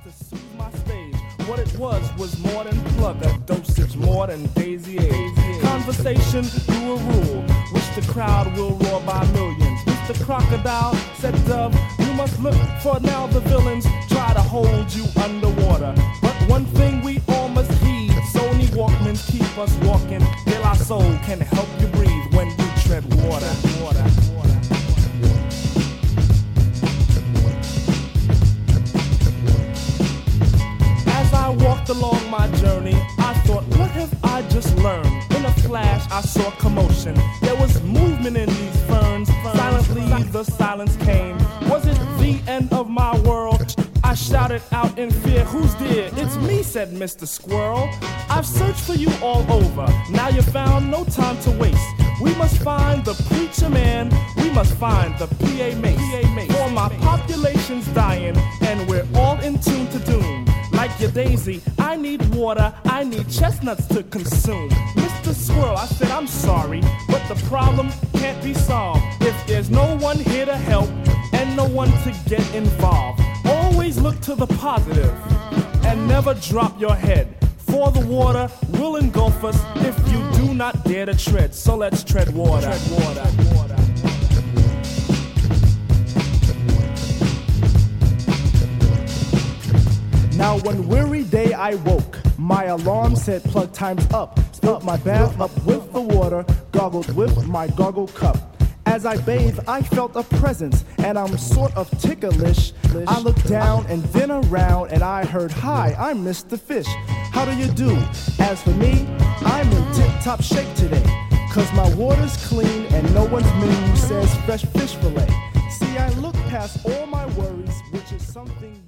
to soothe my stage. What it was more than plug, a dosage more than Daisy A. Conversation through a rule, which the crowd will roar by millions. Mr. Crocodile said, Dove, you must look for now the villains try to hold you underwater. But one thing we all must heed, Sony Walkmans keep us walking. De La Soul can help you breathe when you tread water. As I walked along my journey, I thought, what have I just learned? In a flash, I saw commotion. There was movement in these ferns. Silently, the silence came. Was it the end of my world? I shouted out in fear, who's there? It's me, said Mr. Squirrel. I've searched for you all over. Now you're found, no time to waste. We must find the preacher man. We must find the PA mace. For my population's dying, and we're all in tune to doom. Like your Daisy, I need water, I need chestnuts to consume. Mr. Squirrel, I said I'm sorry, but the problem can't be solved if there's no one here to help and no one to get involved. Always look to the positive and never drop your head. For the water will engulf us if you do not dare to tread. So let's tread water. Now one weary day I woke. My alarm said plug time's up. Filled my bath up with the water, gargled with my gargle cup. As I bathed, I felt a presence, and I'm sort of ticklish. I looked down and then around, and I heard, hi, I'm Mr. Fish. How do you do? As for me, I'm in tip-top shape today, 'cause my water's clean and no one's menu says fresh fish fillet. See, I look past all my worries, which is something